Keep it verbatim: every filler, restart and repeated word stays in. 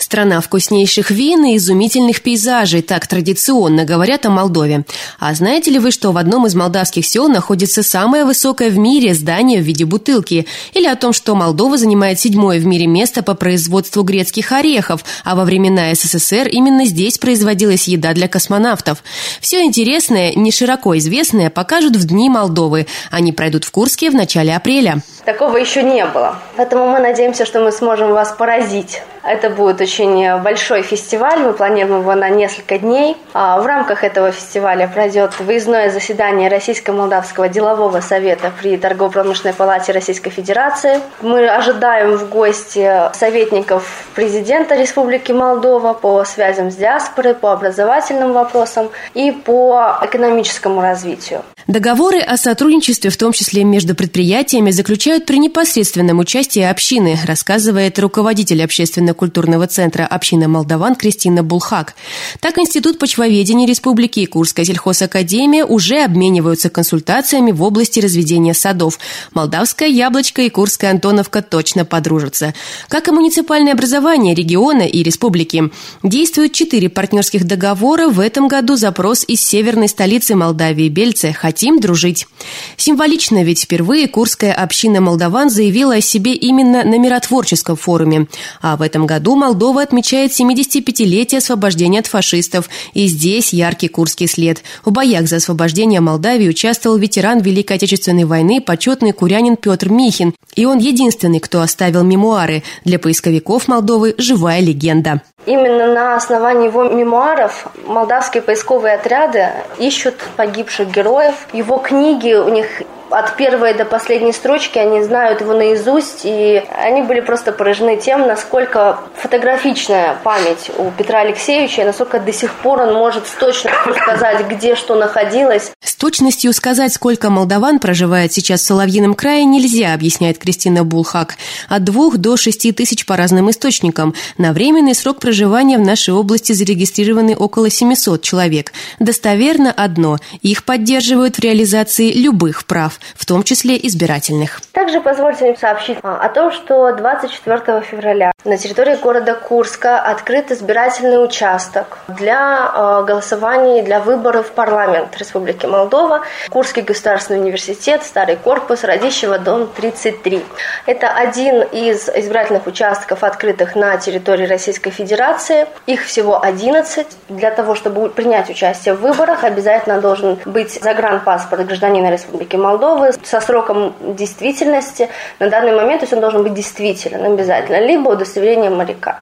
Страна вкуснейших вин и изумительных пейзажей, так традиционно говорят о Молдове. А знаете ли вы, что в одном из молдавских сел находится самое высокое в мире здание в виде бутылки? Или о том, что Молдова занимает седьмое в мире место по производству грецких орехов, а во времена СССР именно здесь производилась еда для космонавтов? Все интересное, не широко известное, покажут в Дни Молдовы. Они пройдут в Курске в начале апреля. Такого еще не было. Поэтому мы надеемся, что мы сможем вас поразить. Это будет очень большой фестиваль, мы планируем его на несколько дней. В рамках этого фестиваля пройдет выездное заседание Российско-Молдавского делового совета при Торгово-промышленной палате Российской Федерации. Мы ожидаем в гости советников президента Республики Молдова по связям с диаспорой, по образовательным вопросам и по экономическому развитию. Договоры о сотрудничестве, в том числе между предприятиями, заключают при непосредственном участии общины, рассказывает руководитель общественно-культурного центра «Община молдаван» Кристина Булхак. Так, Институт почвоведения Республики и Курская сельхозакадемия уже обмениваются консультациями в области разведения садов. Молдавская яблочко и Курская Антоновка точно подружатся. Как и муниципальное образование региона и республики. Действуют четыре партнерских договора. В этом году запрос из северной столицы Молдавии Бельце «Хотим дружить». Символично, ведь впервые Курская община молдаван заявила о себе именно на миротворческом форуме. А в этом году Молдова отмечает семидесятипятилетие освобождения от фашистов. И здесь яркий курский след. В боях за освобождение Молдавии участвовал ветеран Великой Отечественной войны, почетный курянин Петр Михин. И он единственный, кто оставил мемуары. Для поисковиков Молдовы живая легенда. Именно на основании его мемуаров молдавские поисковые отряды ищут погибших героев. Его книги, у них от первой до последней строчки, они знают его наизусть, и они были просто поражены тем, насколько фотографичная память у Петра Алексеевича, и насколько до сих пор он может с точностью сказать, где что находилось. С точностью сказать, сколько молдаван проживает сейчас в Соловьином крае, нельзя, объясняет Кристина Булхак. От двух до шести тысяч по разным источникам. На временный срок проживания в нашей области зарегистрированы около семисот человек. Достоверно одно – их поддерживают в реализации любых прав, в том числе избирательных. Также позвольте мне сообщить о том, что двадцать четвёртого февраля на территории города Курска открыт избирательный участок для голосования, для выборов в парламент Республики Молдова. Курский государственный университет, старый корпус, Радищева, дом тридцать три. Это один из избирательных участков, открытых на территории Российской Федерации. Их всего одиннадцать. Для того, чтобы принять участие в выборах, обязательно должен быть загранпаспорт гражданина Республики Молдова со сроком действительности на данный момент, то есть он должен быть действителен обязательно, либо удостоверение моряка.